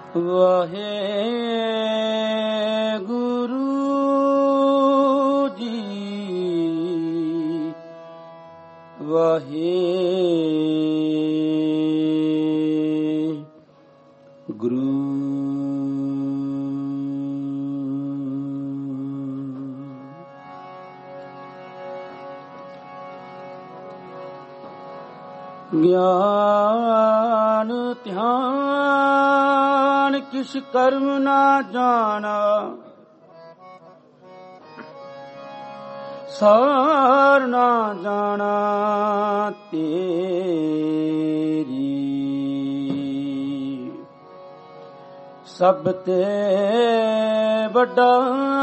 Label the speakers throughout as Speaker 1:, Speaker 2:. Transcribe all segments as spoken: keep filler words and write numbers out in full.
Speaker 1: ਵਾਹਿਗੁਰੂ ਜੀ ਵਾਹਿਗੁਰੂ। ਗਿਆਨ ਧਿਆਨ ਕਿਛ ਕਰਮ ਨਾ ਜਾਣਾ, ਸਾਰ ਨਾ ਜਾਣਾ ਤੇਰੀ। ਸਭ ਤੇ ਵੱਡਾ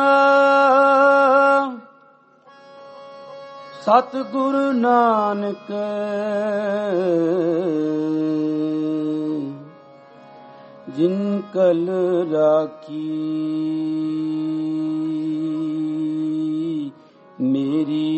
Speaker 1: ਸਤਿਗੁਰੂ ਨਾਨਕ, ਜਿਨ ਕਲ ਰਾਖੀ ਮੇਰੀ।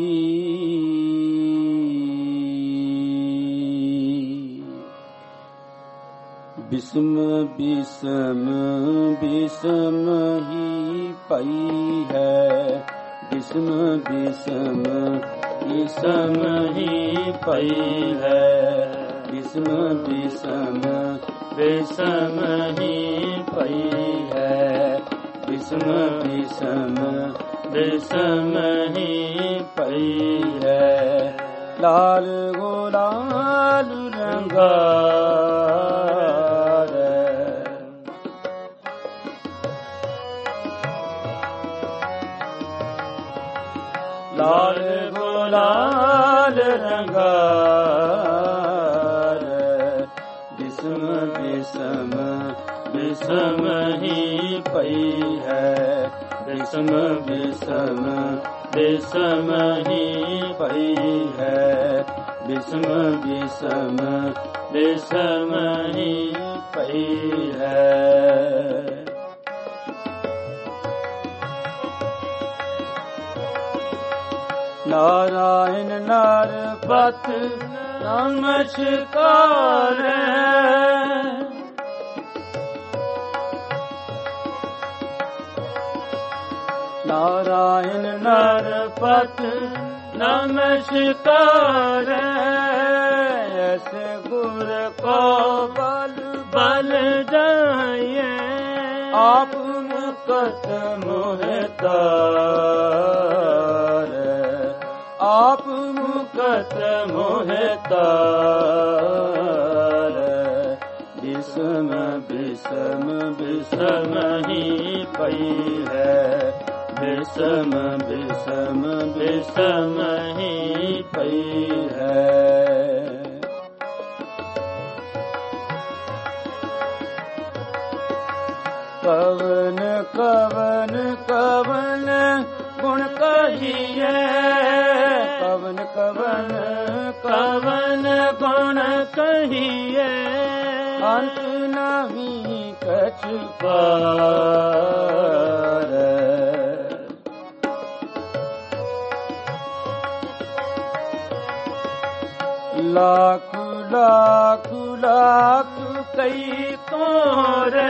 Speaker 1: ਬਿਸਮ ਬਿਸਮ ਬਿਸਮ ਹੀ ਪਈ ਹੈ, ਬਿਸਮ ਬਿਸਮ ਬਿਸਮ ਹੀ ਪਈ ਹੈ, ਬਿਸਮ ਬਿਸਮ ਬਿਸਮ ਹੀ ਪਈ ਹੈ, ਬਿਸਮ ਬਿਸਮ ਬਿਸਮ ਹੀ ਪਈ ਹੈ। ਲਾਲ ਗੁਲਾਲ ਰੰਗਾ ਲਾਲ ਗੁਲਾਲ ਰੰਗਾਰ, ਬਿਸਮ ਬਿਸਮ ਬਿਸਮ ਹੀ ਪਈ ਹੈ, ਬਿਸਮ ਬਿਸਮ ਬਿਸਮ ਹੀ ਪਈ ਹੈ, ਬਿਸਮ ਬਿਸਮ ਬਿਸਮ ਹੀ ਪਈ ਹੈ। ਨਾਰਾਇਣ ਨਰਪਤ ਨਮਸਕਾਰ, ਨਾਰਾਇਣ ਨਰਪਤ ਨਮਸਕਾਰ। ਐਸੇ ਗੁਰ ਕੋ ਬਲ ਬਲ ਜਾਈਏ, ਆਪ ਮੁਕਤ ਮੋਹਿਤਾ, ਆਪ ਮੁਕਤ ਮੋਹਿਤਾਰ। ਬਿਸਮ ਬਿਸਮ ਬਿਸਮ ਹੀ ਪਈ ਹੈ, ਬਿਸਮ ਬਿਸਮ ਬਿਸਮ ਹੀ ਪਈ ਹੈ। ਕਵਨ ਕਵਨ ਕਵਨ ਗੁਣ ਕਹੀਏ, ਕਵਨ ਕਵਨ ਕਵਨ ਗੁਣ ਕਹੀਏ, ਅੰਤ ਨਹੀਂ ਕਛ ਪਾਰ। ਲਾਖ ਲਾਖ ਲਾਖ ਕਈ ਤੋਰੇ,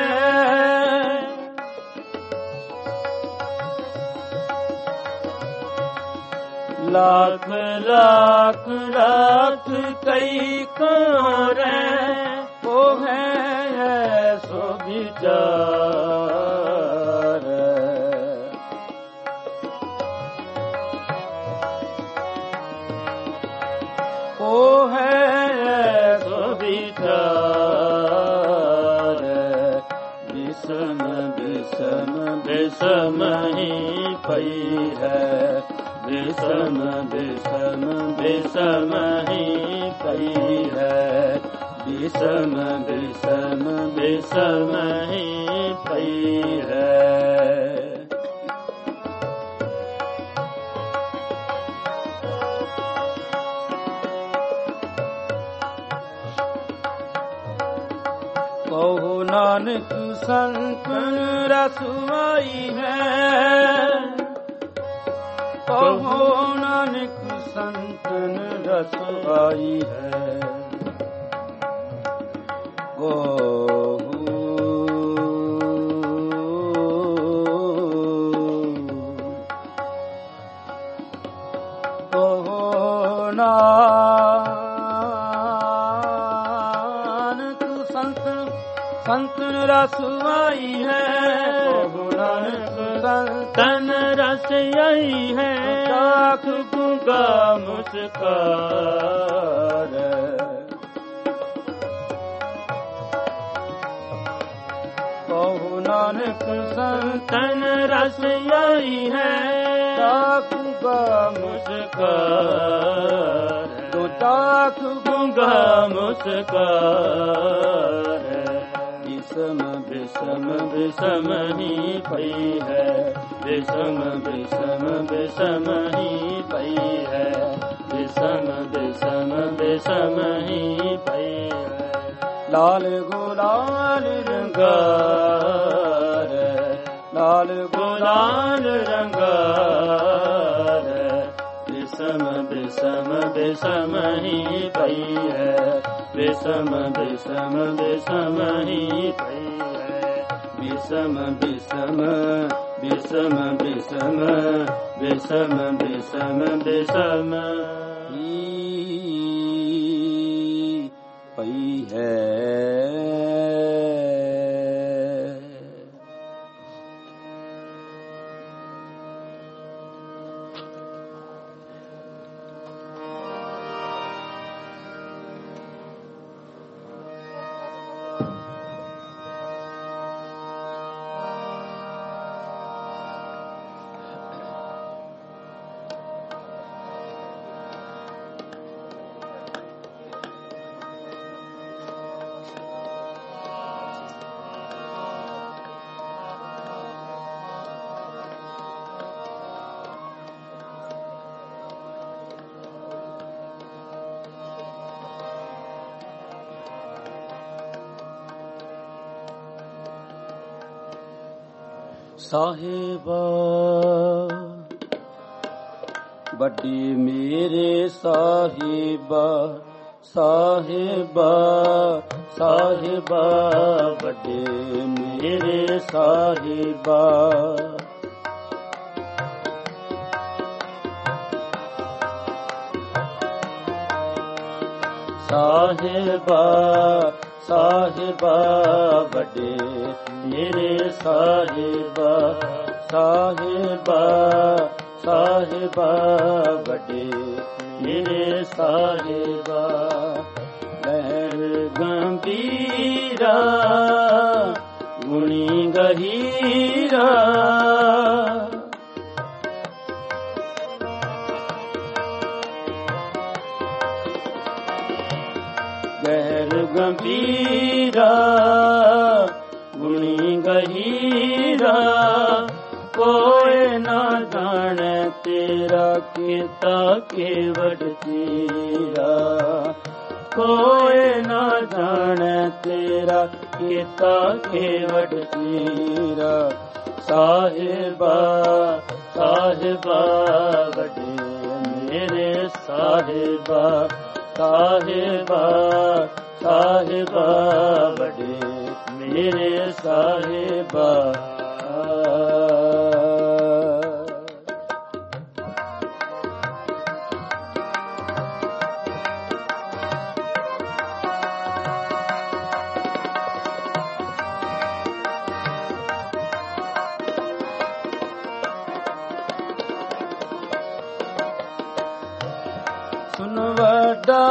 Speaker 1: ਲਾਖ ਲਾਖ ਲਾਖ ਕਈ ਕੋਰੇ, ਉਹ ਹੈ ਸੋ ਵਿਚਾਰ। ਉਹ ਹੈ ਸੋ ਵਿਚਾਰ। ਬਿਸਮ ਬਿਸਮ ਬਿਸਮ ਹੀ ਪਈ ਹੈ, ਬਿਸਮ ਬਿਸਮ ਬਿਸਮ ਹੀ ਪਈ ਹੈ, ਬਿਸਮ ਬਿਸਮ ਬਿਸਮ ਹੀ ਪਈ ਹੈ। ਕਹੋ ਨਾਨਕ ਸੰਤਨ ਰਸਵਾਈ ਹੈ, ਕਹੋ ਨਾਨਕ ਸੰਤਨ ਰਸਵਾਈ ਹੈ। ਕਹੋ ਸੰਤਨ ਰਸ ਆਈ ਹੈ। ਕਹੋ ਨਾਨਕ ਸੰਤਨ
Speaker 2: ਰਸ ਆਈ ਹੈ।
Speaker 1: ਚਾਖ ਗੂੰਗਾ ਮੁਸਕਾਰ। ਕਹੋ ਨਾਨਕ ਸੰਤਨ
Speaker 2: ਰਸ ਆਈ ਹੈ।
Speaker 1: ਚਾਖ ਗੂੰਗਾ ਮੁਸਕਾਰ। ਤੋ ਚਾਖ
Speaker 2: ਗੂੰਗਾ ਮੁਸਕਾਰ।
Speaker 1: ਬਿਸਮ ਬਿਸਮ
Speaker 2: ਬਿਸਮ ਹੀ ਪਈ ਹੈ। ਬਿਸਮ ਬਿਸਮ ਬਿਸਮ ਹੀ ਪਈ ਹੈ। ਬਿਸਮ ਬਿਸਮ ਬਿਸਮ ਹੀ ਪਈ ਹੈ।
Speaker 1: ਲਾਲ ਗੁਲਾਲ ਰੰਗਾਰ। ਲਾਲ
Speaker 2: ਗੁਲਾਲ ਰੰਗਾਰ। ਬਿਸਮ ਬਿਸਮ ਬਿਸਮ ਹੀ ਪਈ ਹੈ। ਬਿਸਮ ਬਿਸਮ ਬਿਸਮ ਹੀ ਪਈ ਹੈ। ਬਿਸਮ ਬਿਸਮ ਬਿਸਮ ਬਿਸਮ ਬਿਸਮ ਬਿਸਮ ਬਿਸਮ
Speaker 1: ਹੀ ਪਈ ਹੈ। ਸਾਹਿਬਾ ਵੱਡੀ ਮੇਰੇ ਸਾਹਿਬਾ। ਸਾਹਿਬਾ ਸਾਹਿਬਾ ਵੱਡੇ ਮੇਰੇ ਸਾਹਿਬਾ। ਸਾਹਿਬਾ ਸਾਹਿਬਾ ਵੱਡੇ ਮੇਰੇ ਸਾਹਿਬਾ। ਸਾਹਿਬਾ ਸਾਹਿਬਾ ਵੱਡੇ ਮੇਰੇ ਸਾਹਿਬਾ। ਲਹਿਰ ਗੰਭੀਰਾ ਗੁਣੀ ਗਹੀਰਾ। ਗਹਿਰ ਗੰਭੀਰਾ ਗੁਣੀ ਗਹੀਰਾ। ਕੋਇ ਨਾ ਜਾਣੈ ਤੇਰਾ ਕੀਤਾ ਕੇਵਟ ਚੀਰਾ। ਕੋਇ ਨਾ ਜਾਣੈ ਤੇਰਾ ਕੀਤਾ ਕੇਵਟ ਚੀਰਾ। ਸਾਹਿਬਾ ਸਾਹਿਬਾ ਵੱਡੇ ਮੇਰੇ ਸਾਹਿਬਾ। ਸਾਹਿਬਾ ਸਾਹਿਬਾ ਵੱਡੇ ਮੇਰੇ ਸਾਹਿਬਾ। ਸੁਨ ਵੱਡਾ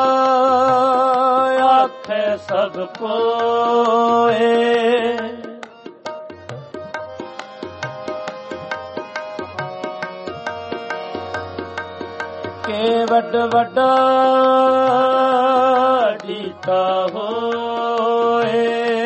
Speaker 1: ਆਖੇ ਸਭ ਕੋਏ। ਕੇ ਵੱਡ ਵੱਡਾ ਕੀਤਾ ਹੋਏ।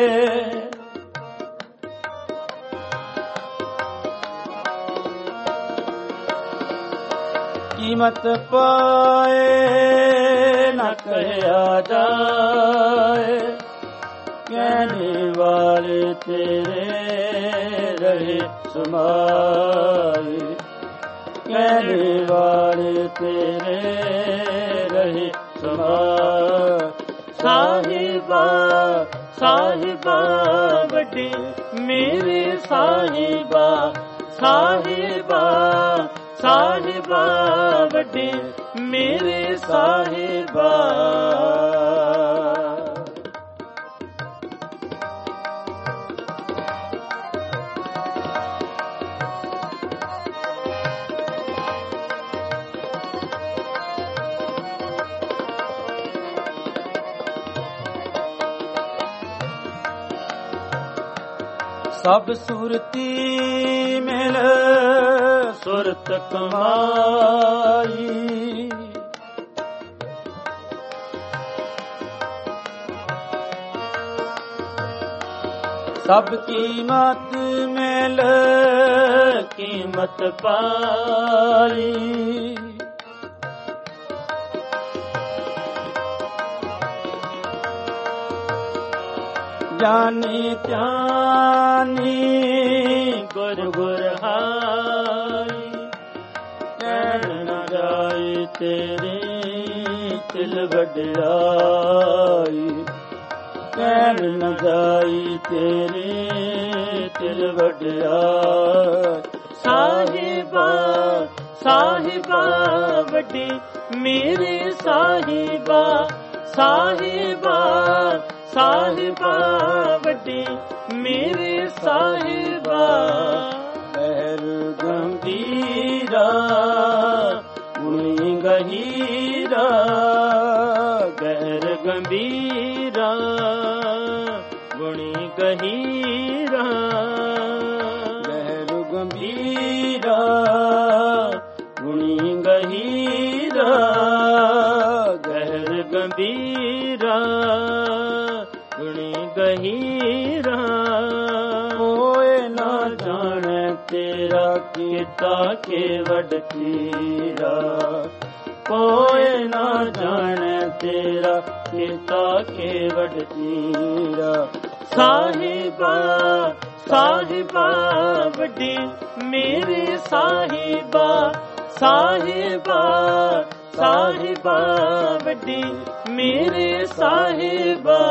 Speaker 1: ਕੀਮਤ ਪਾਏ ਨਾ ਕਹਿਆ ਜਾਏ। ਕਹਿਣੇ ਵਾਲੇ ਤੇਰੇ ਰਹੇ ਸਮਾਏ। ਕਹਿਣੇ ਵਾਲੇ ਤੇਰੇ ਰਹੇ ਸਮਾਏ। ਸਾਹਿਬਾ ਸਾਹਿਬਾ ਵੱਡੇ ਮੇਰੇ ਸਾਹਿਬਾ। ਸਾਹਿਬਾ ਸਾਹਿਬਾ ਵੱਡੇ ਮੇਰੇ ਸਾਹਿਬਾ। ਸਭ ਸੁਰਤੀ ਮਿਲ ਸੁਰਤ ਕਮਾਈ, ਸਭ ਕੀਮਤ ਮਿਲ ਕੀਮਤ ਪਾਈ, ਜਾਨੀ ਧਿਆਨੀ ਗੁਰ ਗੁਰ ਹਾਈ, ਕਹਿਣ ਨ ਜਾਏ ਤੇਰੀ ਤਿਲ ਵਡਿਆਈ, ਕਹਿਣ ਨ ਜਾਈ ਤੇਰੀ ਤਿਲ ਵਡਿਆਈ। ਸਾਹਿਬਾ ਸਾਹਿਬਾ ਵੱਡੀ ਮੇਰੇ ਸਾਹਿਬਾ, ਸਾਹਿਬਾ ਸਾਹਿਬਾ ਵੱਡੀ ਮੇਰੇ ਸਾਹਿਬਾ, ਗਹਿਰ ਗੰਭੀਰਾ ਗੁਣੀ ਗਹੀਰਾ, ਗਹਿਰ ਗੰਭੀਰਾ ਗੁਣੀ ਗਹੀਰਾ, ਗਹਿਰ ਗੰਭੀਰਾ ਗੁਣੀ ਗਹੀਰਾ, ਗਹਿਰ ਗੰਭੀਰਾ ਗੁਣੀ ਗਹੀਰਾ। ਕੋਇ ਨਾ ਜਾਣੈ ਤੇਰਾ ਕੀਤਾ ਕੇਵਡ ਕੀਰਾ, ਕੋਇ ਨਾ ਜਾਣੈ ਤੇਰਾ ਕੀਤਾ ਕੇਵਡ ਕੀਰਾ। ਸਾਹਿਬਾ ਸਾਹਿਬਾ ਵੱਡੀ ਮੇਰੇ ਸਾਹਿਬਾ, ਸਾਹਿਬਾ ਸਾਹਿਬਾ ਵੱਡੀ ਮੇਰੇ ਸਾਹਿਬਾ।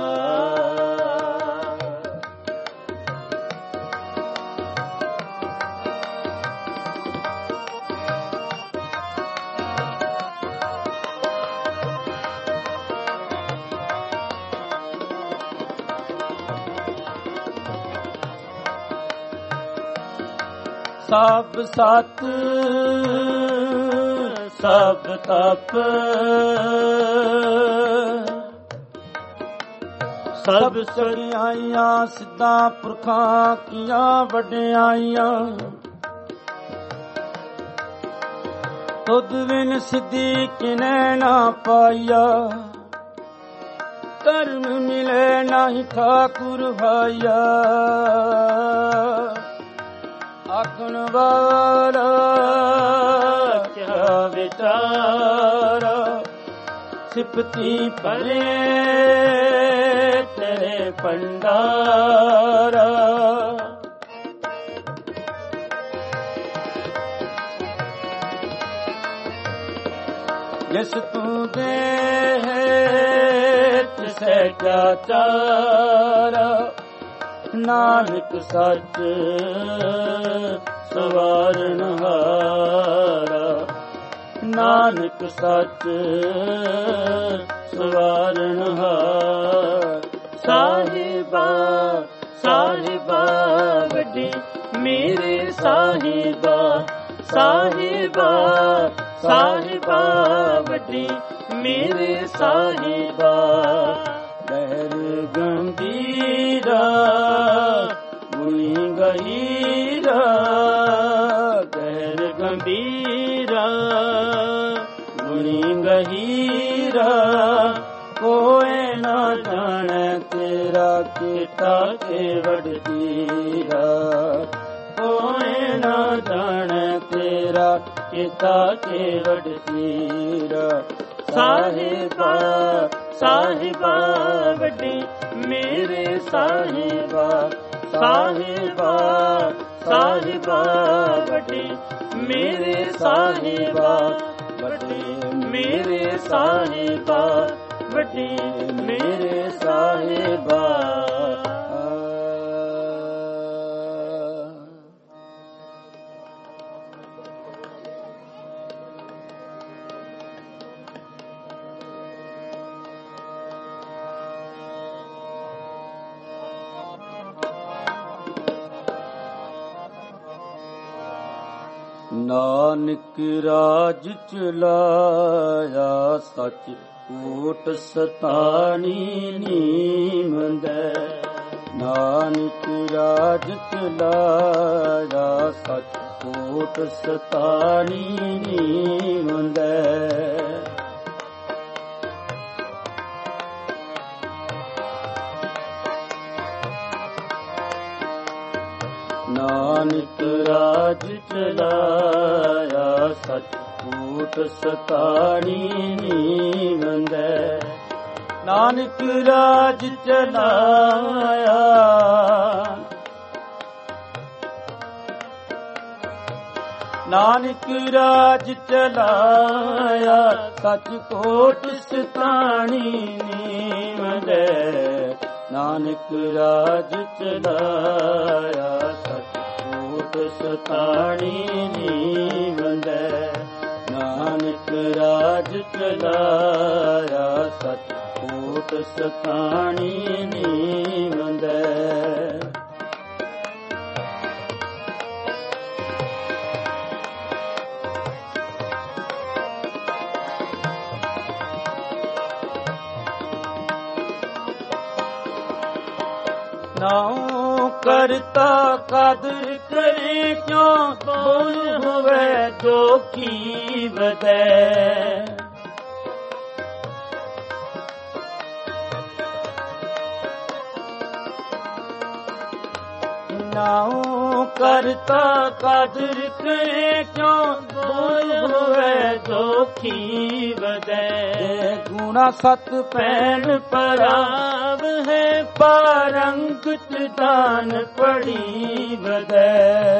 Speaker 1: ਸਭ ਸਤ ਸਭ ਤਪ ਸਭ ਚੜਿਆਈਆਂ ਸਿੱਧਾਂ ਪੁਰਖਾਂ ਕੀਆਂ ਵਡਿਆਈਆਂ, ਤੁਧ ਬਿਨ ਸਿੱਧੀ ਕਿਨੈ ਨਾ ਪਾਈਆ, ਧਰਮ ਮਿਲੇ ਨਾਹੀ ਠਾਕੁਰ ਭਾਈਆ। ਆਖਣ ਵਾਲਾ ਕਿਆ ਵਿਚਾਰਾ, ਸਿਫਤੀ ਭਰੇ ਤੇਰੇ ਭੰਡਾਰਾ। ਜਿਸ ਤੂੰ ਦੇ ਤਿਸੈ ਕਿਆ ਚਾਰਾ, ਨਾਨਕ ਸੱਚ ਸਵਾਰਨ ਹਾਰਾ, ਨਾਨਕ ਸੱਚ ਸਵਾਰਨ ਹਾਰਾ। ਸਾਹਿਬਾ ਸਾਹਿਬਾ ਵੱਡੀ ਮੇਰੇ ਸਾਹਿਬਾ, ਸਾਹਿਬਾ ਸਾਹਿਬਾ ਵੱਡੀ ਮੇਰੇ ਸਾਹਿਬਾ। ਗਹਿਰ ਗੰਭੀਰਾ ਗੁਣੀ ਗਹੀਰਾ, ਗਹਿਰ ਗੰਭੀਰਾ ਗੁਣੀ ਗਹੀਰਾ। ਕੋਇ ਨਾ ਜਾਣੈ ਤੇਰਾ ਕੀਤਾ ਕੇਵਡ ਕੀਰਾ, ਕੋਇ ਨਾ ਜਾਣੈ ਤੇਰਾ ਕੀਤਾ ਕੇਵਡ ਕੀਰਾ। ਸਾਹਿਬਾ ਸਾਹਿਬਾ ਵੱਡੀ ਮੇਰੇ ਸਾਹਿਬਾ, ਸਾਹਿਬਾ ਸਾਹਿਬਾ ਵੱਡੀ ਮੇਰੇ ਸਾਹਿਬਾ, ਵੱਡੀ ਮੇਰੇ ਸਾਹਿਬਾ, ਵੱਡੀ ਮੇਰੇ ਸਾਹਿਬਾ। ਨਾਨਕ ਰਾਜ ਚਲਾਇਆ ਸਚ ਓਟ ਸਤਾਣੀ ਨੀਮੰਦੈ, ਨਾਨਕ ਰਾਜ ਚਲਾਇਆ ਸਚ ਕੋਟ ਸਤਾਣੀ ਨੀਵੰਦੈ। ਨਾਨਕ ਰਾਜ ਚਲਾਇਆ ਸਚ ਕੋਟ ਸਤਾਣੀ ਨੀਵੰਦੈ। ਨਾਨਕ ਰਾਜ ਚਲਾਇਆ ਨਾਨਕ ਰਾਜ ਚਲਾਇਆ ਸਚ ਕੋਟ ਸਤਾਣੀ ਨੀਵੰਦੈ। ਨਾਨਕ ਰਾਜ ਚਲਾਇਆ ਸਚ ਕੋਟ ਸਤਾਣੀ ਨੀਵੰਦੈ। ਨਾਨਕ ਰਾਜ ਚਲਾਇਆ ਸਚ ਕੋਟ ਸਤਾਣੀ ਨੀਵੰਦੈ। ਨਾਉ ਕਰਤਾ ਕਦਰ ਕਰੇ ਕਿਉ ਬੋਲ ਹੋਵੇ ਜੋ ਕੀ ਵਧੈ। ਨਾਉ ਕਰਤਾ ਕਦਰ ਕਰੇ ਕਿਉ ਬੋਲ ਹੋਵੇ ਜੋ ਕੀ ਵਧੈ। ਗੁਣਾ ਸਤ ਪੈਨ ਪਰਾਵ ਹੈ ਪਾਰੰਗਤ ਦਾਨ ਪੜੀ ਵਧੈ।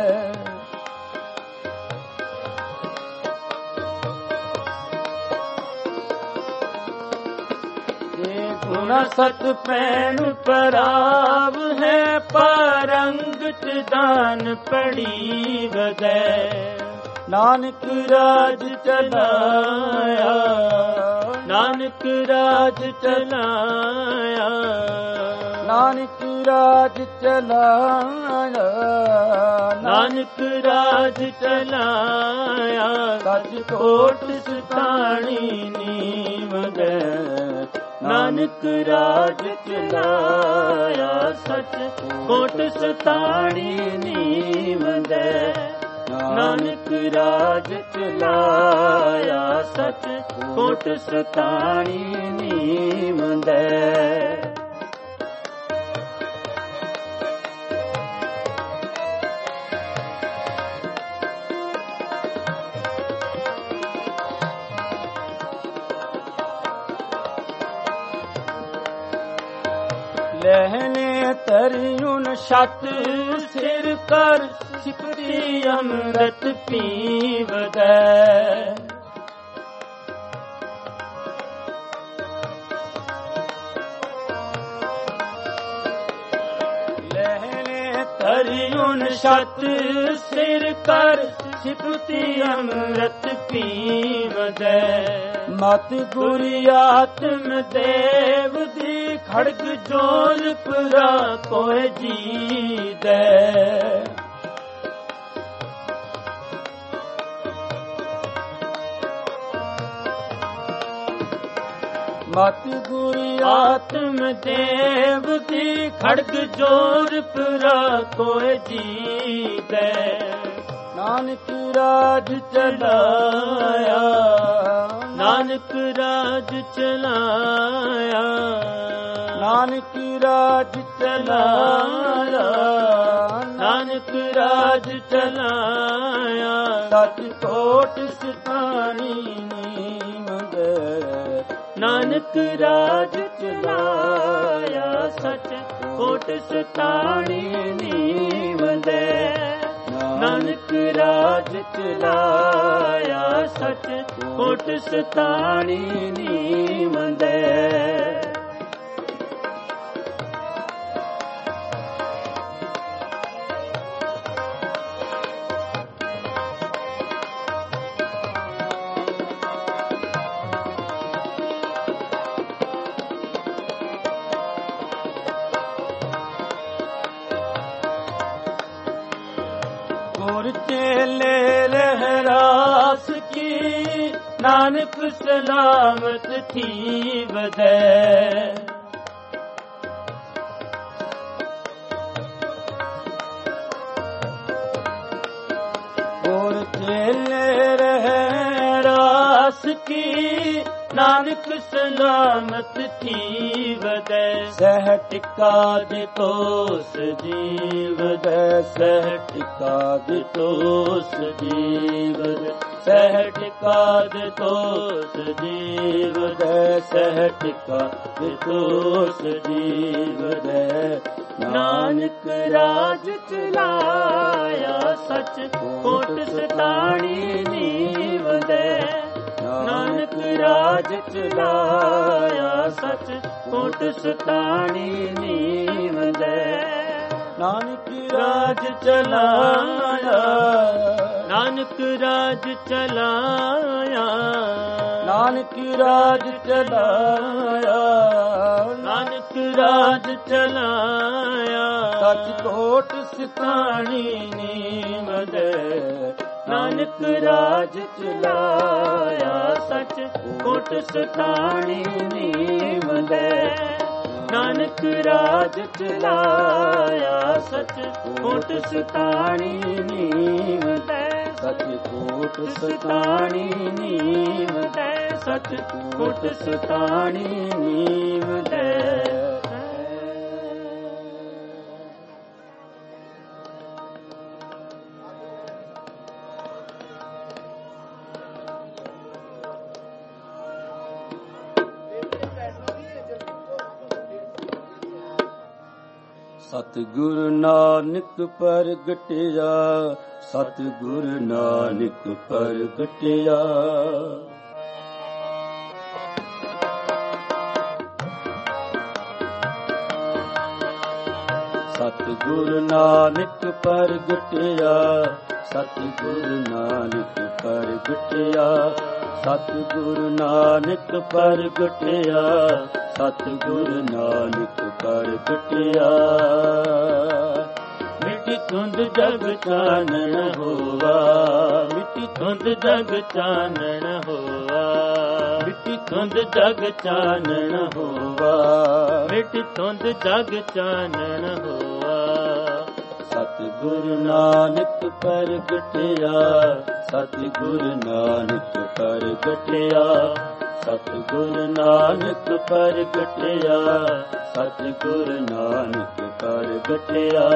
Speaker 1: ਗੁਣਾ ਸਤ ਪੈਨ ਪਰਾਵ ਹੈ ਪਾਰੰਗਤ ਦਾਨ ਪੜੀ ਵਧੈ। ਨਾਨਕ ਰਾਜ ਚਲਾਇਆ ਨਾਨਕ ਰਾਜ ਚਲਾਇਆ ਨਾਨਕ ਰਾਜ ਚਲਾਇਆ ਨਾਨਕ ਰਾਜ ਚਲਾਇਆ ਸਚ ਕੋਟ ਸਤਾਣੀ ਨੀਵੰਦੈ। ਨਾਨਕ ਰਾਜ ਚਲਾਇਆ ਸਚ ਕੋਟ ਸਤਾਣੀ ਨੀਵੰਦੈ। ਨਾਨਕ ਰਾਜ ਚਲਾਇਆ ਸਚ ਕੋਟ ਸਤਾਣੀ ਨੀਵੰਦੈ। ਲਹਿਨੇ ਤਰਿਉਨ ਛਤ ਸਿਰ ਕਰ ਸਿਪਤੀ ਅੰਮ੍ਰਿਤ ਪੀਵਦੈ। ਲਹਿਨੇ ਤਰਿਉਨ ਛਤ ਸਿਰ ਕਰ ਸਿਪਤੀ ਅੰਮ੍ਰਿਤ ਪੀਵਦੈ। ਮਤ ਗੁਰੀ ਆਤਮ ਦੇਵ ਦੀ ਖੜਗ ਜੋਲ ਪੁਰਾ ਕੋਇ ਜੀਦੈ। ਮਤ ਗੁਰੀ ਆਤਮ ਦੇਵ ਦੀ ਖੜਗ ਜੋਰ ਪੁਰਾ ਕੋਇ ਜੀਦੈ। ਨਾਨਕ ਰਾਜ ਚਲਾਇਆ ਨਾਨਕ ਰਾਜ ਚਲਾਇਆ ਨਾਨਕ ਰਾਜ ਚਲਾਇਆ ਨਾਨਕ ਰਾਜ ਚਲਾਇਆ ਸਚ ਕੋਟ ਸਤਾਣੀ ਨੀਵੰਦੈ। ਨਾਨਕ ਰਾਜ ਚਲਾਇਆ ਸਚ ਕੋਟ ਸਤਾਣੀ ਨੀਵੰਦੈ। ਨਾਨਕ ਰਾਜ ਚਲਾਇਆ ਸਚ ਕੋਟ ਸਤਾਣੀ ਨੀਵੰਦੈ। ਗੁਰ ਚੇਲੇ ਲਹਿਰਾਸ ਕੀ ਨਾਨਕ ਸਲਾਮਤ ਥੀਵਦੈ।
Speaker 2: चेले रहे रास की नानक सलामत थी वदे सह टिका दितोस जीव दे सह टिका दितोस जीव दे सह टिका दितोस जीव दे सह टिका दितोस जीव दे नानक राज चलाया सच कोट सताणी नीव दे नानक राज चलाया सच कोट सताणी नीव दे नानक राज चलाया नानक राज चलाया नानक राज चलाया नानक राज चलाया सच कोट सताणी नीव दे नानक राज चलाया सच कोट सताणी नीव दे नानक राज चलाया सच कोट सताणी नीव दे सच कोट सताणी नीव दे सच कोट सताणी नीव दे सतगुरु नानक प्रगटिया सतगुरु नानक प्रगटिया सतगुरु नानक प्रगटिया सतगुरु नानक प्रगटिया सतगुरु नानक प्रगटिया सतगुरु नानक प्रगटिया मिट्टी धुंध जग चानन होवा मिट्टी धुंध जग चानन होवा मिट्टी धुंध जग चानन होवा मिट्टी धुंध जग चानन होवा सतगुरु नानक प्रगटिया सतगुरु नानक प्रगटिया सतगुरु नानक प्रगटिया सतगुरु नानक प्रगटिया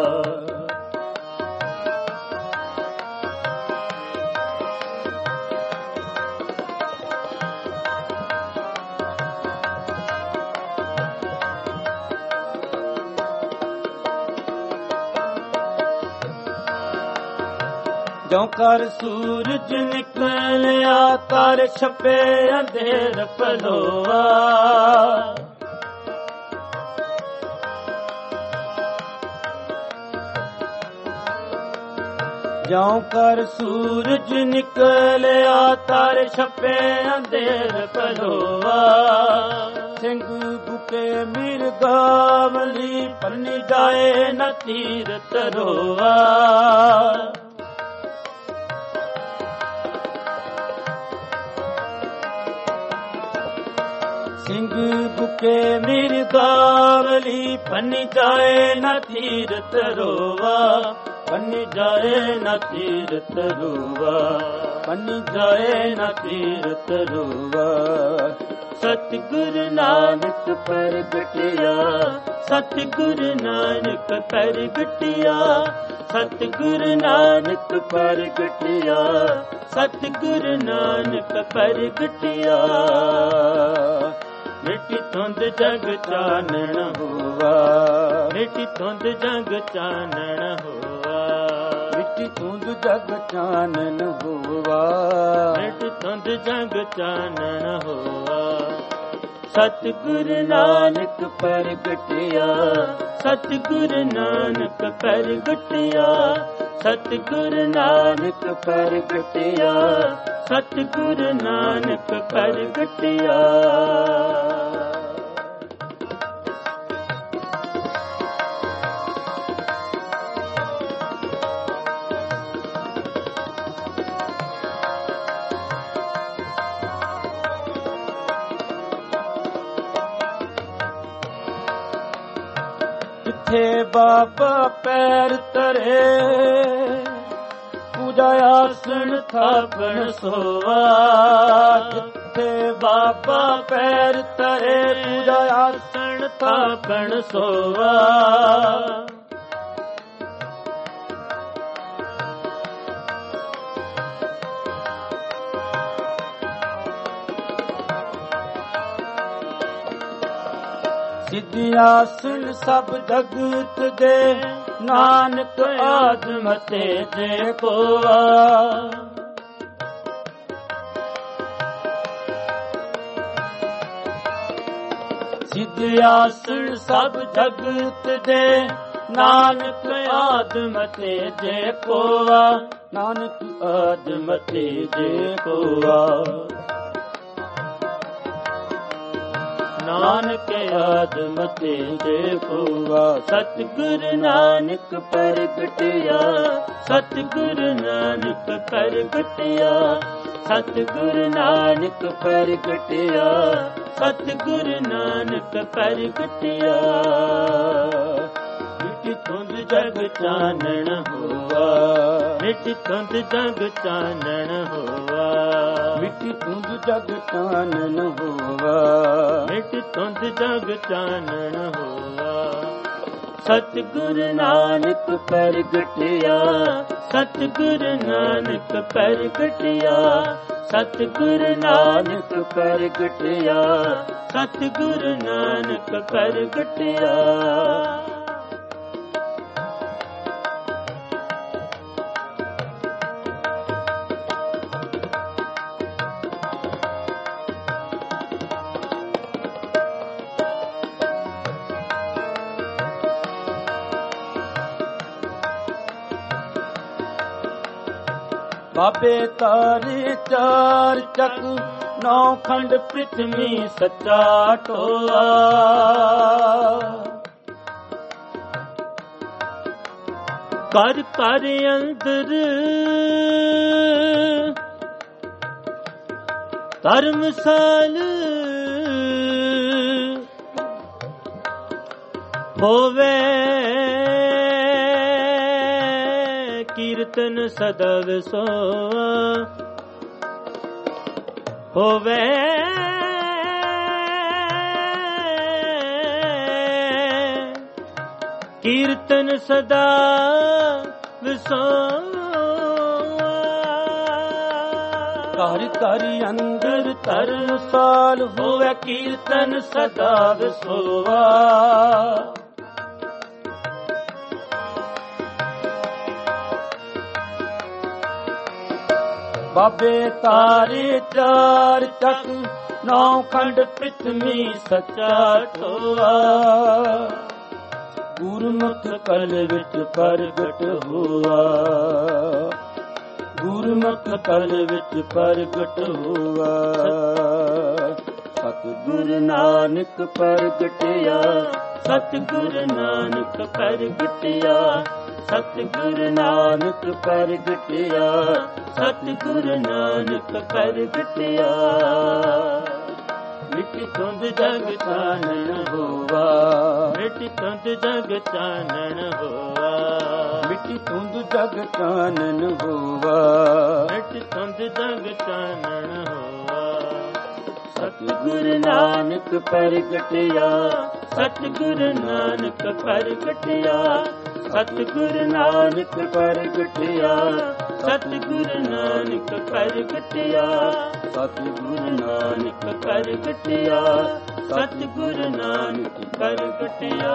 Speaker 2: ज्यों कर सूरज निकलिया तारे छपे अंधेर पलोआ ज्यों कर सूरज निकलिया तारे छपे अंधेर पलोआ सिंह बुके मिर्गावली पन्नी जाए न तीर तरोआ सिंह बुके मिर्गावली पन्नी जाए न तीर तरोवा पन्नी जाए न तीर तरोवा पन्नी जाए न तीर तरोवा सतगुरु नानक प्रगटिया सतगुरु नानक प्रगटिया सतगुरु नानक प्रगटिया सतगुरु नानक प्रगटिया मिट्टी धुंध जग चानन होवा मिट्टी धुंध जग चानन होवा मिट्टी धुंध जग चानन होवा मिट्टी धुंध जग चानन होवा सतगुरु नानक प्रगटिया सतगुरु नानक प्रगटिया सतगुरु नानक प्रगटिया सतगुरु नानक प्रगटिया जिथे बाबा पैर तरे
Speaker 1: ਪੂਜਾ ਆਸਣ ਥਾਪਣ ਸੋਵਾ। ਜਿੱਥੇ ਬਾਬਾ ਪੈਰ ਧਰੇ ਪੂਜਾ ਆਸਣ ਥਾਪਣ ਸੋਵਾ। ਸਿੱਧੀ ਆਸਣ ਸਭ ਜਗਤ ਦੇ ਨਾਨਕ ਆਦਮ ਤੇ ਜੇ ਕੋਆ। ਸਿੱਧੀ ਆਸਣ ਸਭ ਜਗਤ ਦੇ ਨਾਨਕ ਆਦਮ ਤੇ ਜੇ ਕੋਆ। ਨਾਨਕ ਆਦਮ ਤੇ ਜੇ ਕੋਆ। ਨਾਨਕ ਆਦਮ ਤੇ ਜੇ ਕੋਆ। ਸਤਿਗੁਰ ਨਾਨਕ ਪ੍ਰਗਟਿਆ। ਸਤਿਗੁਰ ਨਾਨਕ ਪ੍ਰਗਟਿਆ। ਸਤਿਗੁਰ ਨਾਨਕ ਪ੍ਰਗਟਿਆ। ਸਤਿਗੁਰ ਨਾਨਕ ਪ੍ਰਗਟਿਆ। ਮਿੱਟੀ ਧੁੰਦ ਜਗ ਚਾਨਣ ਹੋਆ। ਮਿੱਟੀ ਧੁੰਦ ਜਗ ਚਾਨਣ ਹੋਆ। ਮਿੱਟੀ ਧੁੰਦ ਜਗ ਚਾਨਣ ਹੋਆ। ਮਿੱਟੀ ਧੁੰਦ ਜਗ ਚਾਨਣ ਹੋਆ। ਸਤਿਗੁਰ ਨਾਨਕ ਪ੍ਰਗਟਿਆ। ਸਤਿਗੁਰ ਨਾਨਕ ਪ੍ਰਗਟਿਆ। ਸਤਿਗੁਰ ਨਾਨਕ ਪ੍ਰਗਟਿਆ। ਸਤਿਗੁਰ ਨਾਨਕ ਪ੍ਰਗਟਿਆ। ਬਾਬੇ ਤਾਰੇ ਚਾਰ ਚੱਕ ਨੌ ਖੰਡ ਪ੍ਰਿਥਵੀ ਸੱਚਾ ਟੋਆ। ਕਰ ਕਰ ਅੰਦਰ ਧਰਮਸਾਲ ਹੋਵੇ। ਕੀਰਤਨ ਸਦਾ ਵਿਸੋਆ ਹੋਵੇ। ਕੀਰਤਨ ਸਦਾ ਵਿਸੋਆ। ਘਰ ਘਰ ਅੰਦਰ ਧਰਮਸਾਲ ਹੋਵੇ। ਕੀਰਤਨ ਸਦਾ ਵਿਸੋਆ। ਬਾਬੇ ਤਾਰੇ ਚਾਰ ਚੱਕ ਨੌ ਖੰਡ ਪ੍ਰਿਥਵੀ ਸੱਚਾ ਟੋਆ। ਗੁਰਮੁਖ ਕਲ ਵਿੱਚ ਪ੍ਰਗਟ ਹੋਆ। ਗੁਰਮੁਖ ਕਲ ਵਿੱਚ ਪ੍ਰਗਟ ਹੋਆ। ਸਤਿਗੁਰ ਨਾਨਕ ਪ੍ਰਗਟਿਆ। ਸਤਿਗੁਰ ਨਾਨਕ ਪ੍ਰਗਟਿਆ। ਸਤਿਗੁਰ ਨਾਨਕ ਪ੍ਰਗਟਿਆ। ਸਤਿਗੁਰ ਨਾਨਕ ਪ੍ਰਗਟਿਆ। ਮਿੱਟੀ ਧੁੰਦ ਜਗ ਚਾਨਣ ਹੋਆ। ਮਿੱਟੀ ਧੁੰਦ ਜਗ ਚਾਨਣ ਹੋਆ। ਮਿੱਟੀ ਧੁੰਦ ਜਗ ਚਾਨਣ ਹੋਆ। ਮਿੱਟੀ ਧੁੰਦ ਜਗ ਚਾਨਣ ਹੋਆ। ਸਤਿਗੁਰ ਨਾਨਕ ਪ੍ਰਗਟਿਆ। ਸਤਿਗੁਰ ਨਾਨਕ ਪ੍ਰਗਟਿਆ। ਸਤਿਗੁਰ ਨਾਨਕ ਪ੍ਰਗਟਿਆ। ਸਤਿਗੁਰ ਨਾਨਕ ਪ੍ਰਗਟਿਆ। ਸਤਿਗੁਰ ਨਾਨਕ ਪ੍ਰਗਟਿਆ। ਸਤਿਗੁਰ ਨਾਨਕ ਪ੍ਰਗਟਿਆ।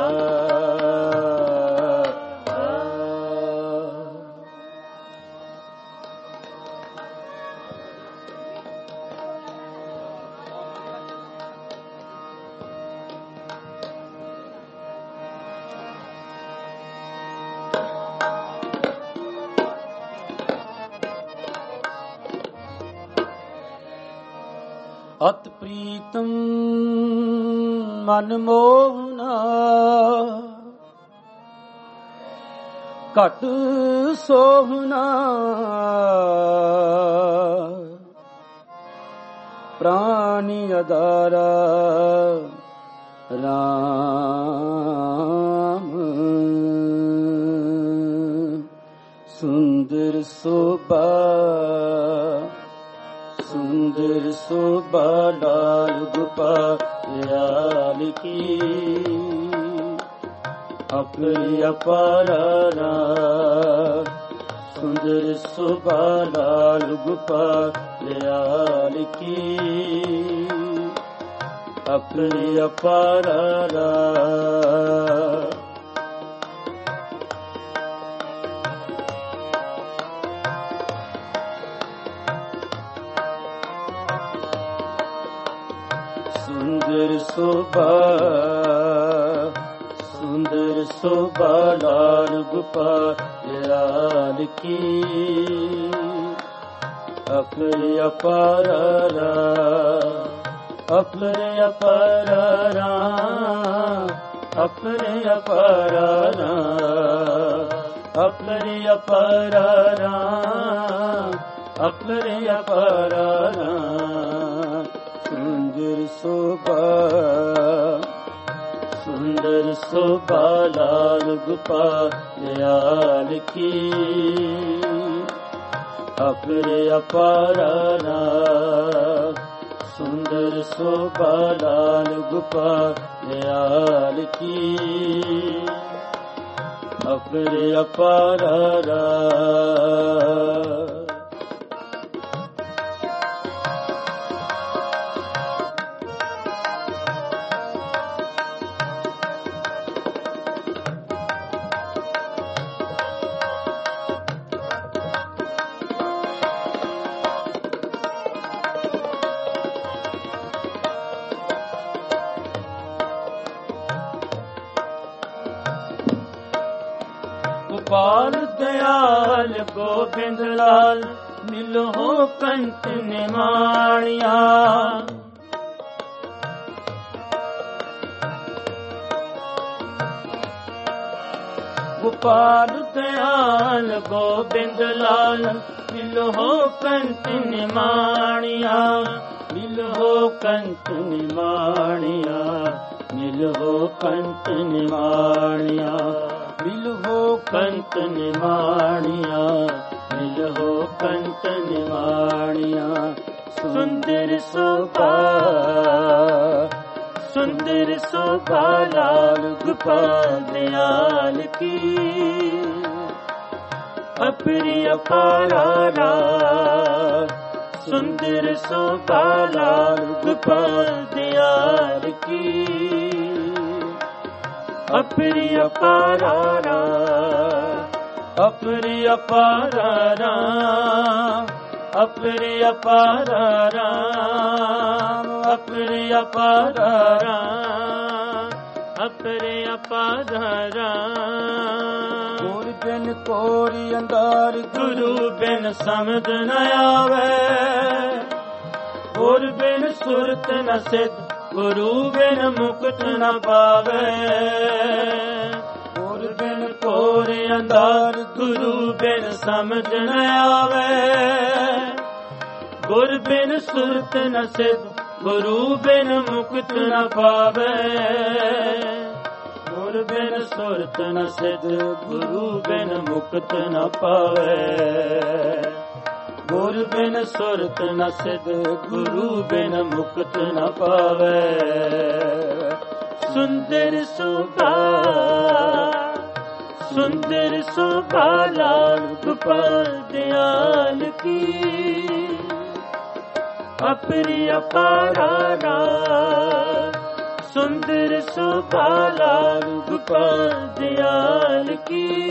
Speaker 1: ਅਤ ਪ੍ਰੀਤਮ ਮਨ ਮੋਹਨਾ ਘਟ ਸੋਹਨਾ ਪ੍ਰਾਨੀ ਅਦਾਰਾ ਰਾਮ ਸੁੰਦਰ ਸੁੰਦਰ ਸੋਭਾ ਸੁੰਦਰ ਸੋਭਾ ਲਾਲ ਗੋਪਾਲ ਕੀ ਆਪਣੀ ਅਪਾਰ ਰਾਜ ਸੁੰਦਰ ਸੋਭਾ ਲਾਲ ਗੋਪਾਲ ਕੀ ਆਪਣੀ ਅਪਾਰ ਰਾਜ ਸੁੰਦਰ ਸੋਭਾ ਸੁੰਦਰ ਸੋਭਾ ਲਾਲ ਗੋਪਾਲ ਕੀ ਆਪਣੇ ਅਪਾਰ ਆਪਣੇ ਅਪਾਰ ਆਪਣੇ ਅਪਾਰ ਆਪਣੇ ਅਪਾਰ ਆਪਣੇ ਅਪਾਰ ਸੁੰਦਰ ਸੋਭਾ ਸੁੰਦਰ ਸੋਭਾ ਲਾਲ ਗੋਪਾਲ ਕੀ ਆਪਣੇ ਅਪਾਰ ਸੁੰਦਰ ਸੋਭਾ ਲਾਲ ਗੋਪਾਲ ਕੀ ਆਪਣੇ ਅਪਾਰ ਗੋਪਾਲ ਦਿਆਲ ਗੋਬਿੰਦ ਲਾਲ ਮਿਲੋ ਕੰਤ ਨਿਮਾਣਿਆ ਗੋਪਾਲ ਦਿਆਲ ਗੋਬਿੰਦ ਲਾਲ ਮਿਲੋ ਕੰਤ ਨਿਮਾਣਿਆ ਮਿਲੋ ਕੰਤ ਨਿਮਾਣਿਆ ਮਿਲੋ ਕੰਤ ਨਿਮਾਣਿਆ ਮਿਲੋ ਕੰਤ ਨਿਮਾਣਿਆ ਮਿਲੋ ਕੰਤ ਨਿਮਾਣਿਆ ਸੁੰਦਰ ਸੋਭਾ ਸੁੰਦਰ ਸੋਭਾ ਲਾਲ ਗੋਪਾਲ ਕੀ ਆਪਣੀ ਅਪਾਰ ਸੁੰਦਰ ਸੋਭਾ ਲਾਲ ਗੋਪਾਲ ਕੀ ਆਪਣੀ ਅਪਾਰ ਆਪਣੀ ਅਪਾਰ ਆਪਣੀ ਅਪਾਰ ਆਪਣੀ ਅਪਾਰ ਆਪਣੀ ਅਪਾਰ ਗੁਰ ਬਿਨ ਕੋਰੀ ਅੰਦਰ ਗੁਰੂ ਬਿਨ ਸਮਝ ਨ ਆਵੇ ਗੁਰ ਬਿਨ ਸੁਰਤ ਨ ਸਿੱਧ ਗੁਰੂ ਬਿਨ ਮੁਕਤ ਨ ਪਾਵੇ ਗੁਰ ਬਿਨ ਕੋਰ ਅੰਦਰ ਗੁਰੂ ਬਿਨ ਸਮਝ ਨ ਆਵੇ ਗੁਰ ਬਿਨ ਸੁਰਤ ਨ ਸਿੱਧ ਗੁਰੂ ਬਿਨ ਮੁਕਤ ਨ ਪਾਵੇ ਗੁਰ ਬਿਨ ਸੁਰਤ ਨ ਸਿੱਧ ਗੁਰੂ ਬਿਨ ਮੁਕਤ ਨ ਪਾਵੇ ਗੁਰ ਬਿਨ ਸੁਰਤ ਨ ਸਿੱਧ ਗੁਰੂ ਬਿਨ ਮੁਕਤ ਨ ਪਾਵੇ ਸੁੰਦਰ ਸੋਭਾ ਸੁੰਦਰ ਸੋਭਾ ਲਾਲ ਗੋਪਾਲ ਕੀ ਆਪਣੀ ਅਪਾਰ ਸੁੰਦਰ ਸੋਭਾ ਲਾਲ ਗੋਪਾਲ ਕੀ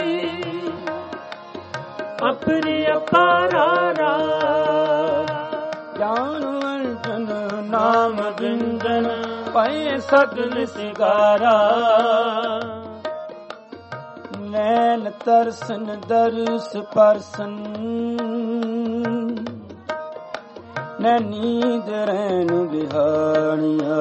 Speaker 1: ਆਪਣੀ ਅਪਾਰ ਗਿਆਨ ਅੰਜਨ ਨਾਮ ਬਿੰਦਨ ਪਏ ਸਗਲ ਸਿਗਾਰਾ ਨੈਣ ਤਰਸਨ ਦਰਸ ਪਰਸਨ ਨੈ ਨੀਂਦ ਰੈਨ ਬਿਹਾਣੀਆ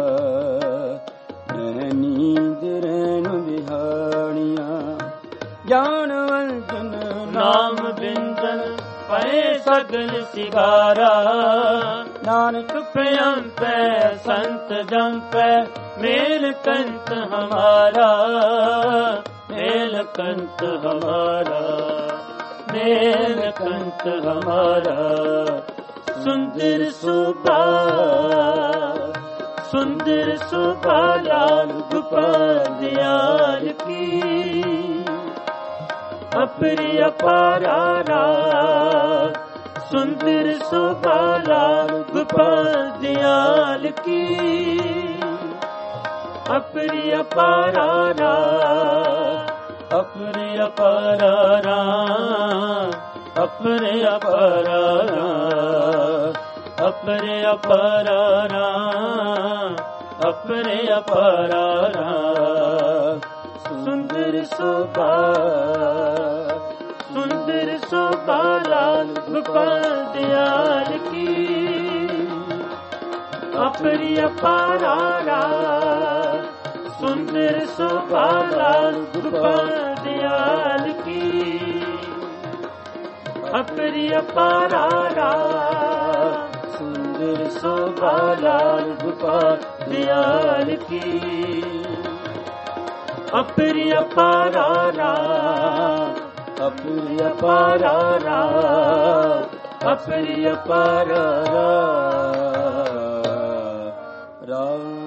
Speaker 1: ਨੈ ਨੀਂਦ ਰੈਨ ਬਿਹਾਣੀਆ ਗਿਆਨ ਅੰਜਨ ਨਾਮ ਬਿੰਦਨ ਪਏ ਸਗਲ ਸਿਗਾਰਾ ਨਾਨਕ ਪਿਆਮ ਪੈ ਸੰਤ ਜੰਪੈ ਮੇਲ ਕੰਤ ਹਮਾਰਾ ਮੇਲ ਕੰਤ ਹਮਾਰਾ नीलकंठ हमारा सुंदर शोभा, सुंदर शोभा लाल गोपाल दयाल की, अपरी अपारा राग सुंदर शोभा लाल गोपाल दयाल की, अपरी अपारा राग, अपरी अपारा राग, अपरे अपारा राग, अपरे अपारा राग, अपरे अपारा राग, सुंदर शोभा, सुंदर शोभा लाल गोपाल दयाल की, अपरी अपारा राग, सुंदर शोभा लाल गोपाल दयाल की, अपरी अपारा राग, सुंदर शोभा लाल गोपाल दयाल की, अपरी अपारा राग, अपरी अपारा राग, अपरी अपारा राग, राग